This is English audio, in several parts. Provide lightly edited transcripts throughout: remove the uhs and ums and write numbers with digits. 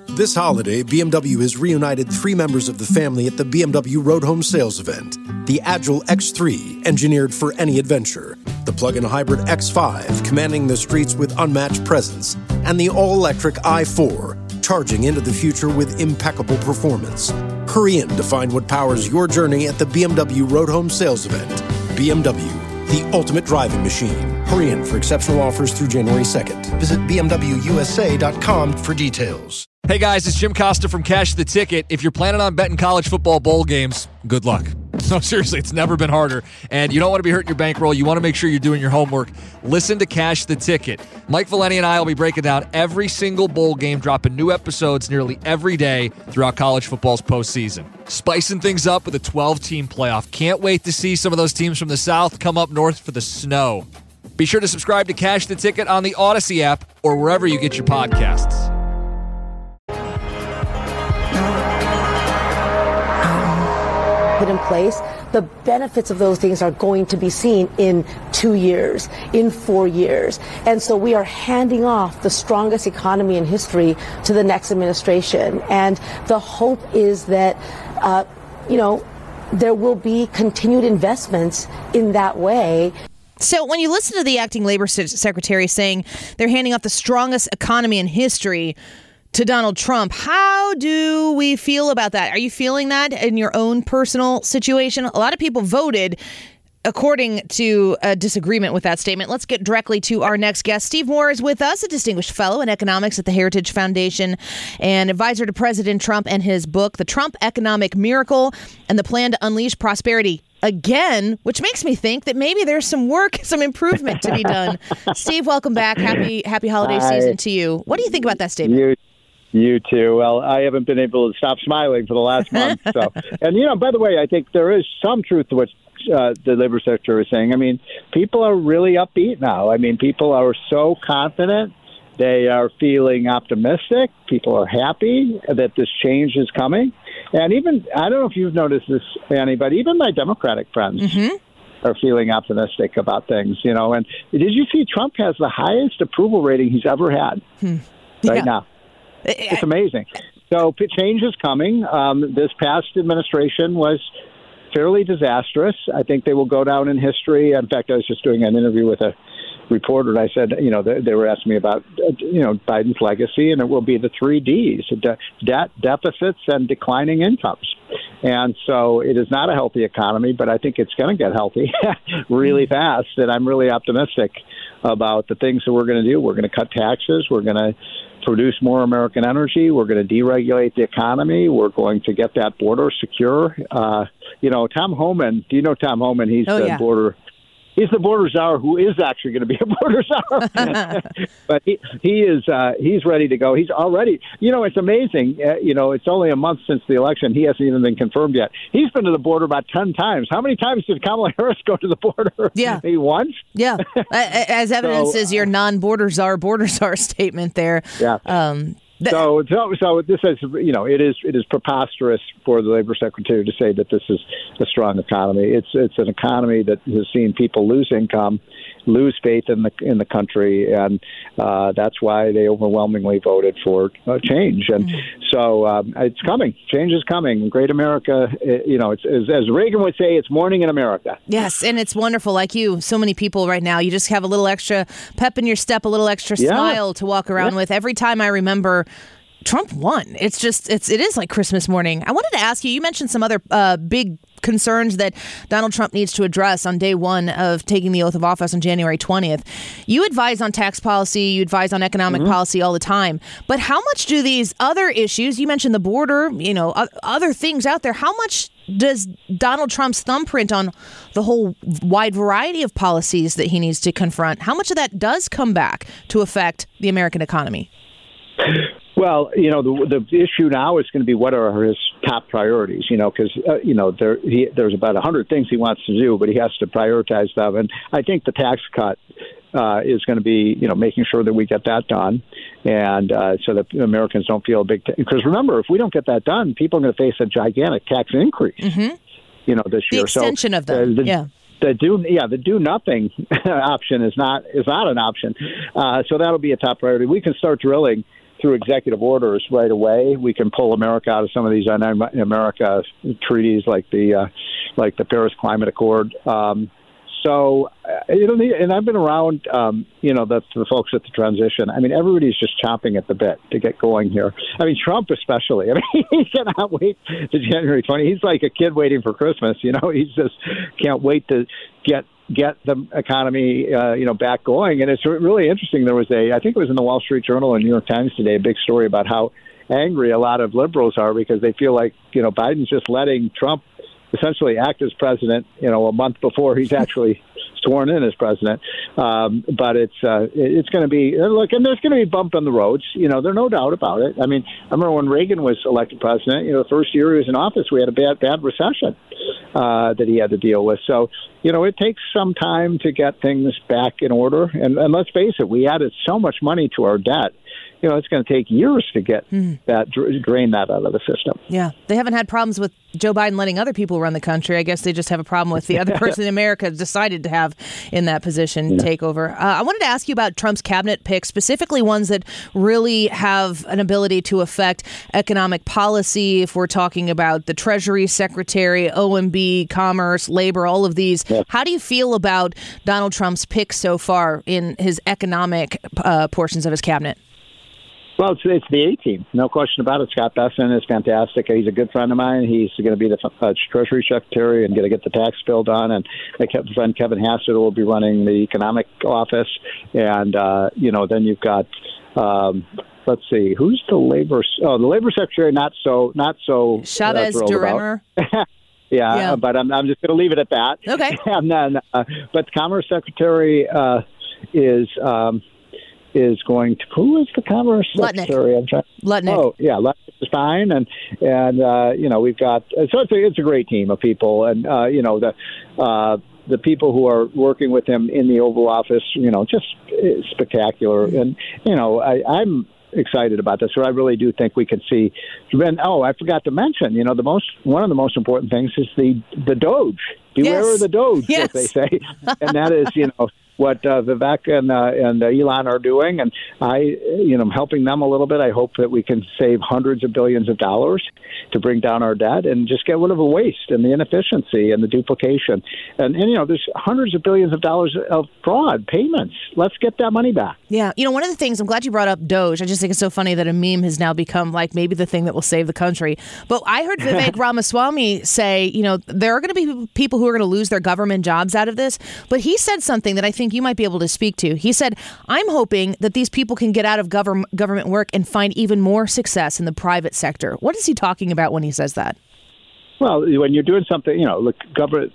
This holiday, BMW has reunited 3 members of the family at the BMW Road Home Sales event. The Agile X3, engineered for any adventure. The plug-in hybrid X5, commanding the streets with unmatched presence. And the all-electric i4, charging into the future with impeccable performance. Hurry in to find what powers your journey at the BMW Road Home Sales event. BMW, the ultimate driving machine. Hurry in for exceptional offers through January 2nd. Visit BMWUSA.com for details. Hey guys, it's Jim Costa from Cash the Ticket. If you're planning on betting college football bowl games, good luck. No, seriously, it's never been harder. And you don't want to be hurting your bankroll. You want to make sure you're doing your homework. Listen to Cash the Ticket. Mike Valeni and I will be breaking down every single bowl game, dropping new episodes nearly every day throughout college football's postseason. Spicing things up with a 12-team playoff. Can't wait to see some of those teams from the South come up north for the snow. Be sure to subscribe to Cash the Ticket on the Odyssey app or wherever you get your podcasts. Put in place, the benefits of those things are going to be seen in 2 years, in 4 years. And so we are handing off the strongest economy in history to the next administration. And the hope is that, there will be continued investments in that way. So when you listen to the acting labor secretary saying they're handing off the strongest economy in history to Donald Trump, how do we feel about that? Are you feeling that in your own personal situation? A lot of people voted according to a disagreement with that statement. Let's get directly to our next guest. Steve Moore is with us, a distinguished fellow in economics at the Heritage Foundation and advisor to President Trump and his book, The Trump Economic Miracle and the Plan to Unleash Prosperity Again, which makes me think that maybe there's some work, some improvement to be done. Steve, welcome back. Happy holiday season to you. What do you think about that statement? You too. Well, I haven't been able to stop smiling for the last month. So, and by the way, I think there is some truth to what the labor secretary is saying. I mean, people are really upbeat now. I mean, people are so confident. They are feeling optimistic. People are happy that this change is coming. And even, I don't know if you've noticed this, Annie, but even my Democratic friends are feeling optimistic about things, And did you see Trump has the highest approval rating he's ever had right now? It's amazing. So change is coming. This past administration was fairly disastrous. I think they will go down in history. In fact, I was just doing an interview with a reporter, and I said, they were asking me about, Biden's legacy, and it will be the 3 Ds, debt, deficits, and declining incomes. And so it is not a healthy economy, but I think it's going to get healthy really fast, and I'm really optimistic about the things that we're going to do. We're going to cut taxes. We're going to produce more American energy. We're going to deregulate the economy. We're going to get that border secure. Tom Homan, do you know Tom Homan? He's border. He's the border czar who is actually going to be a border czar. But he's ready to go. He's already, it's amazing. It's only a month since the election. He hasn't even been confirmed yet. He's been to the border about 10 times. How many times did Kamala Harris go to the border? Yeah. Maybe once? Yeah. As evidence is your non-border czar statement there. Yeah. So this is, it is preposterous for the labor secretary to say that this is a strong economy. It's an economy that has seen people lose income, lose faith in the country, and that's why they overwhelmingly voted for change. And so it's coming. Change is coming. Great America. It's, as Reagan would say, it's morning in America. Yes, and it's wonderful. Like you, so many people right now, you just have a little extra pep in your step, a little extra smile to walk around with. Every time I remember Trump won. It is like Christmas morning. I wanted to ask you, you mentioned some other big concerns that Donald Trump needs to address on day one of taking the oath of office on January 20th. You advise on tax policy, you advise on economic policy all the time. But how much do these other issues, you mentioned the border, other things out there, how much does Donald Trump's thumbprint on the whole wide variety of policies that he needs to confront, how much of that does come back to affect the American economy? Well, the issue now is going to be what are his top priorities, because, there's about 100 things he wants to do, but he has to prioritize them. And I think the tax cut is going to be, making sure that we get that done. And so that Americans don't feel a big, because remember, if we don't get that done, people are going to face a gigantic tax increase, this year. The extension of them, The do nothing option is not an option. So that'll be a top priority. We can start drilling through executive orders right away, we can pull America out of some of these un-America treaties like the Paris Climate Accord. So you don't need, and I've been around, the folks at the transition. I mean, everybody's just chomping at the bit to get going here. I mean, Trump especially. I mean, he cannot wait to January 20. He's like a kid waiting for Christmas. He just can't wait to get the economy, back going. And it's really interesting. There was I think it was in the Wall Street Journal and New York Times today, a big story about how angry a lot of liberals are because they feel like, Biden's just letting Trump essentially act as president, a month before he's actually sworn in as president. But it's going to be, look, and there's going to be bump on the roads. There's no doubt about it. I mean, I remember when Reagan was elected president, the first year he was in office, we had a bad recession that he had to deal with. So, it takes some time to get things back in order. And let's face it, we added so much money to our debt. It's going to take years to get drain that out of the system. Yeah. They haven't had problems with Joe Biden letting other people run the country. I guess they just have a problem with the other person in America decided to have in that position take over. I wanted to ask you about Trump's cabinet picks, specifically ones that really have an ability to affect economic policy. If we're talking about the Treasury Secretary, OMB, Commerce, Labor, all of these. Yeah. How do you feel about Donald Trump's picks so far in his economic portions of his cabinet? Well, it's the A-team, no question about it. Scott Bessent is fantastic. He's a good friend of mine. He's going to be the Treasury Secretary and going to get the tax bill done. And my friend Kevin Hassett will be running the economic office. And, then you've got, let's see, who's the labor? Oh, the labor secretary, not so Chavez DeRemer. Yeah, but I'm just going to leave it at that. Okay. And then, but the Commerce Secretary is going to, who is the Commerce Secretary? Lutnick. Oh, yeah, Lutnick is fine, and we've got, so it's a great team of people, and the people who are working with him in the Oval Office, just spectacular, and I'm excited about this. So I really do think we could see. And I forgot to mention, one of the most important things is the Doge. Beware of the Doge, as they say, and that is, what Vivek and Elon are doing, and I'm helping them a little bit. I hope that we can save hundreds of billions of dollars to bring down our debt and just get rid of the waste and the inefficiency and the duplication. And there's hundreds of billions of dollars of fraud payments. Let's get that money back. Yeah. One of the things, I'm glad you brought up Doge. I just think it's so funny that a meme has now become like maybe the thing that will save the country. But I heard Vivek Ramaswamy say, there are going to be people who are going to lose their government jobs out of this. But he said something that I think you might be able to speak to. He said, I'm hoping that these people can get out of government work and find even more success in the private sector. What is he talking about when he says that? Well, when you're doing something, look, government,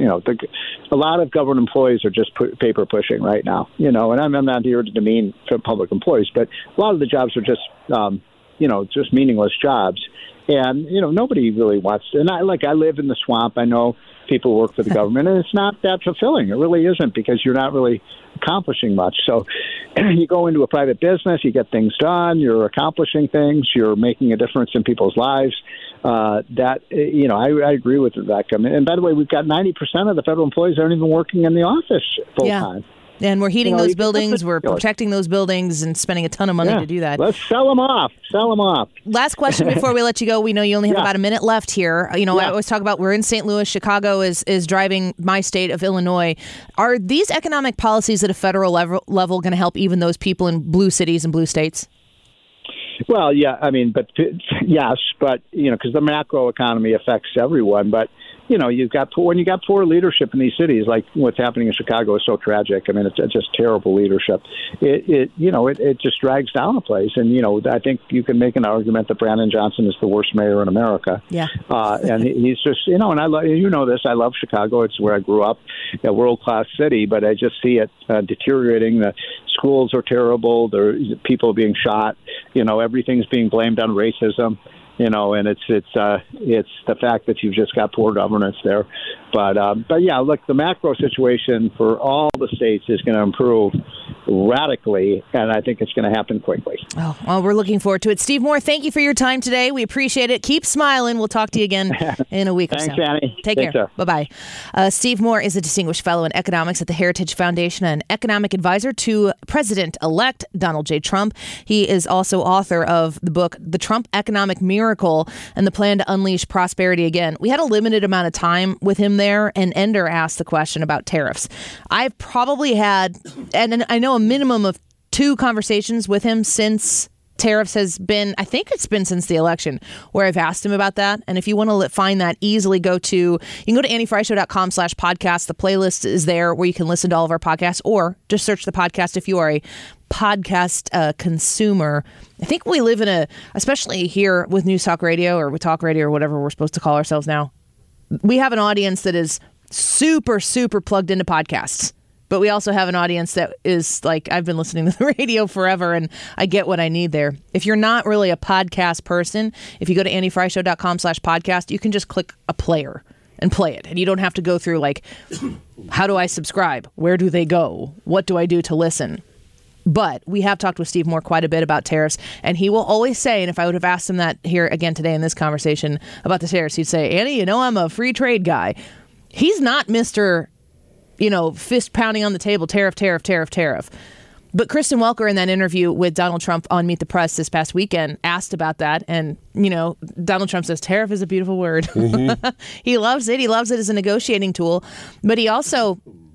a lot of government employees are just paper pushing right now, and I'm not here to demean public employees, but a lot of the jobs are just, just meaningless jobs. And, nobody really wants to. And I live in the swamp. I know people work for the government, and it's not that fulfilling. It really isn't, because you're not really accomplishing much. So you go into a private business, you get things done, you're accomplishing things, you're making a difference in people's lives. I agree with Vivek. And by the way, we've got 90% of the federal employees aren't even working in the office full time. And we're heating those buildings, we're protecting those buildings and spending a ton of money to do that. Let's sell them off. Last question before we let you go. We know you only have about a minute left here. I always talk about we're in St. Louis. Chicago is driving my state of Illinois. Are these economic policies at a federal level going to help even those people in blue cities and blue states? Well, yeah, I mean, but yes, but, because the macro economy affects everyone, but when you got poor leadership in these cities, like what's happening in Chicago is so tragic. I mean, it's just terrible leadership. It just drags down a place. And, I think you can make an argument that Brandon Johnson is the worst mayor in America. Yeah. And he's just, and I love, this, I love Chicago. It's where I grew up, a world-class city, but I just see it deteriorating. The schools are terrible. There people being shot. Everything's being blamed on racism. and it's the fact that you've just got poor governance there. But yeah, look, the macro situation for all the states is going to improve radically, and I think it's going to happen quickly. Oh, well, we're looking forward to it. Steve Moore, thank you for your time today. We appreciate it. Keep smiling. We'll talk to you again in a week or so. Thanks, Annie. Take care. Bye-bye. Steve Moore is a distinguished fellow in economics at the Heritage Foundation and economic advisor to President-elect Donald J. Trump. He is also author of the book, The Trump Economic Miracle and the Plan to Unleash Prosperity Again. We had a limited amount of time with him there, and Ender asked the question about tariffs. I've probably had, and I know a minimum of 2 conversations with him since tariffs has been, I think it's been since the election, where I've asked him about that. And if you want to find that, easily you can go to anniefryshow.com/podcast. The playlist is there where you can listen to all of our podcasts, or just search the podcast if you are a podcast consumer. I think we live in especially here with News Talk Radio or with Talk Radio or whatever we're supposed to call ourselves now, we have an audience that is super, super plugged into podcasts. But we also have an audience that is like, I've been listening to the radio forever and I get what I need there. If you're not really a podcast person, if you go to anniefryshow.com/podcast, you can just click a player and play it. And you don't have to go through like, how do I subscribe? Where do they go? What do I do to listen? But we have talked with Steve Moore quite a bit about tariffs, and he will always say, and if I would have asked him that here again today in this conversation about the tariffs, he'd say, Annie, I'm a free trade guy. He's not Mr., fist pounding on the table, tariff. But Kristen Welker in that interview with Donald Trump on Meet the Press this past weekend asked about that. And, Donald Trump says tariff is a beautiful word. Mm-hmm. He loves it. He loves it as a negotiating tool. But he also,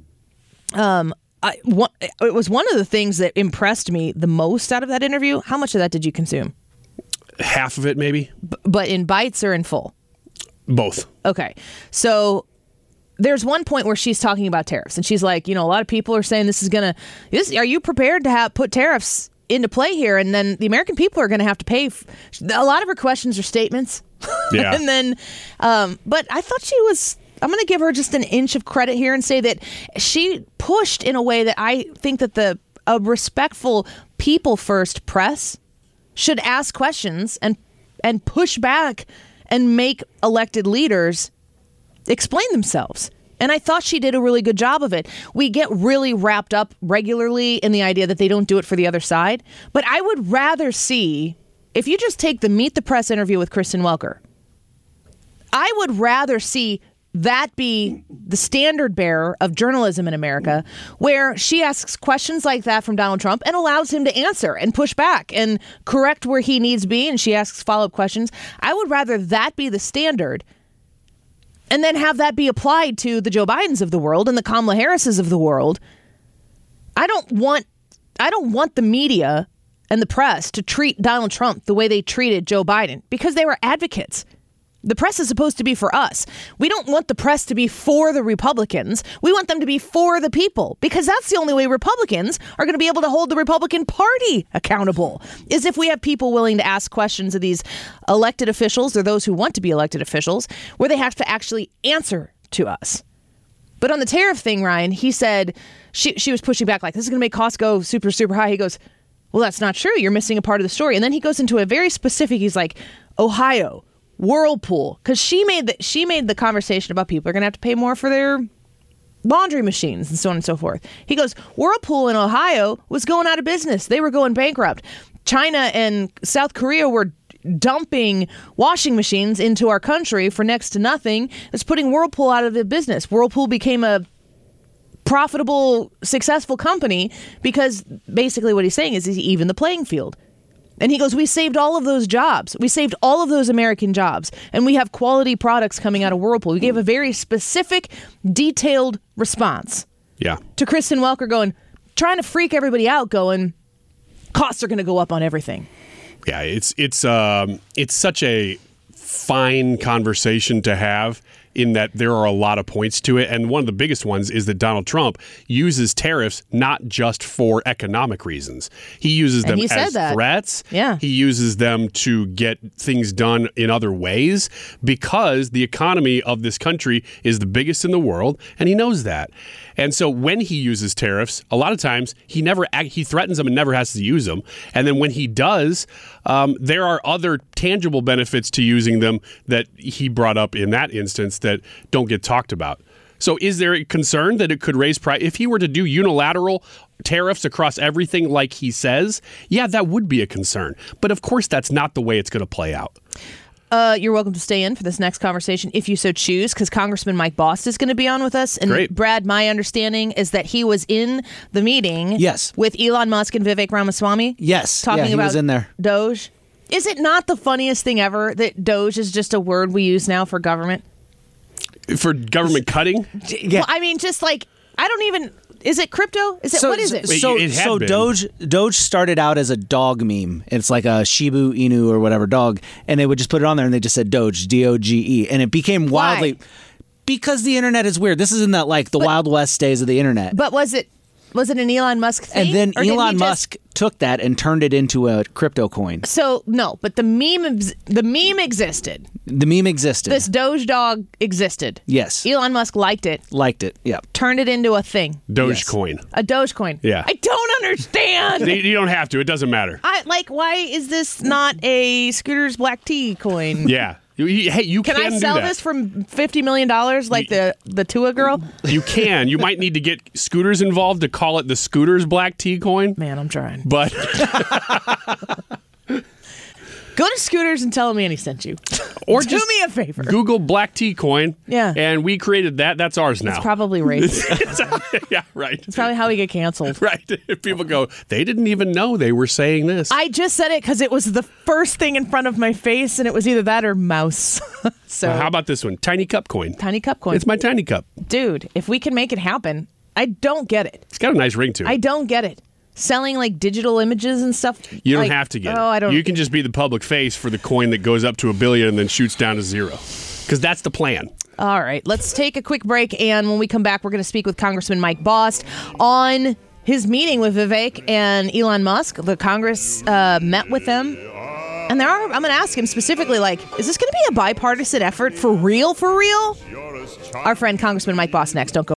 it was one of the things that impressed me the most out of that interview. How much of that did you consume? Half of it, maybe. But in bites or in full? Both. Okay. So there's one point where she's talking about tariffs, and she's like, a lot of people are saying are you prepared to put tariffs into play here? And then the American people are going to have to pay. A lot of her questions are statements. Yeah. And then, but I thought I'm going to give her just an inch of credit here and say that she pushed in a way that I think that a respectful people first press should ask questions and push back and make elected leaders explain themselves. And I thought she did a really good job of it. We get really wrapped up regularly in the idea that they don't do it for the other side. But I would rather see, if you just take the Meet the Press interview with Kristen Welker, I would rather see that be the standard bearer of journalism in America, where she asks questions like that from Donald Trump and allows him to answer and push back and correct where he needs to be, and she asks follow-up questions. I would rather that be the standard and then have that be applied to the Joe Bidens of the world and the Kamala Harrises of the world. I don't want the media and the press to treat Donald Trump the way they treated Joe Biden, because they were advocates. The press is supposed to be for us. We don't want the press to be for the Republicans. We want them to be for the people, because that's the only way Republicans are going to be able to hold the Republican Party accountable, is if we have people willing to ask questions of these elected officials or those who want to be elected officials, where they have to actually answer to us. But on the tariff thing, Ryan, he said she was pushing back like, this is going to make costs go super, super high. He goes, well, that's not true. You're missing a part of the story. And then he goes into a very specific, he's like, Ohio, Whirlpool, because she made the conversation about people are going to have to pay more for their laundry machines and so on and so forth. He goes, Whirlpool in Ohio was going out of business. They were going bankrupt. China and South Korea were dumping washing machines into our country for next to nothing. It's putting Whirlpool out of the business. Whirlpool became a profitable, successful company because basically what he's saying is he evened the playing field. And he goes, we saved all of those jobs. We saved all of those American jobs. And we have quality products coming out of Whirlpool. We gave a very specific, detailed response. Yeah. To Kristen Welker trying to freak everybody out, going, costs are going to go up on everything. Yeah, it's such a fine conversation to have, in that there are a lot of points to it. And one of the biggest ones is that Donald Trump uses tariffs not just for economic reasons. He uses them as threats. Yeah. He uses them to get things done in other ways, because the economy of this country is the biggest in the world, and he knows that. And so when he uses tariffs, a lot of times he threatens them and never has to use them. And then when he does, there are other tangible benefits to using them that he brought up in that instance that don't get talked about. So is there a concern that it could raise price? If he were to do unilateral tariffs across everything like he says, yeah, that would be a concern. But of course, that's not the way it's going to play out. You're welcome to stay in for this next conversation if you so choose, because Congressman Mike Bost is going to be on with us. And Great. Brad, my understanding is that he was in the meeting with Elon Musk and Vivek Ramaswamy. Yes. Talking he about was in there. Doge. Is it not the funniest thing ever that Doge is just a word we use now for government? For government cutting? Yeah. Well, I mean, just like, I don't even... Is it crypto? Is it what is it? It had been. Doge started out as a dog meme. It's like a Shiba Inu or whatever dog, and they would just put it on there and they just said Doge, D-O-G-E, and it became wildly... Why? Because the internet is weird. This is in that like the Wild West days of the internet. But was it an Elon Musk thing? And then Or did he Elon just- Musk took that and turned it into a crypto coin. So no, but the meme existed. The meme existed. This Doge dog existed. Yes. Elon Musk liked it, Liked it. Yeah. turned it into a thing. Dogecoin. A Dogecoin. Yeah. I don't understand. You don't have to. It doesn't matter. Why is this not a Scooter's Black Tea coin? Yeah. Hey, you Can I do sell that. this for $50 million like the Tua girl? You can. You might need to get Scooters involved to call it the Scooters Black Tea coin. Man, I'm trying. But Go to Scooters and tell him Annie sent you. or Do just me a favor. Google Black Tea coin. Yeah. And we created that. That's ours now. It's probably racist. Yeah, right. It's probably how we get canceled. Right. If people go, they didn't even know they were saying this. I just said it because it was the first thing in front of my face, and it was either that or mouse. So How about this one? Tiny Cup coin. Tiny Cup coin. It's my Tiny Cup. Dude, if we can make it happen, I don't get it. It's got a nice ring to it. I don't get it. Selling like digital images and stuff. You don't like, have to get it. Oh, I don't. You can just be the public face for the coin that goes up to $1 billion and then shoots down to zero. Because that's the plan. All right, let's take a quick break, and when we come back, we're going to speak with Congressman Mike Bost on his meeting with Vivek and Elon Musk. The Congress met with them, and I'm going to ask him specifically, like, is this going to be a bipartisan effort for real? Our friend Congressman Mike Bost next. Don't go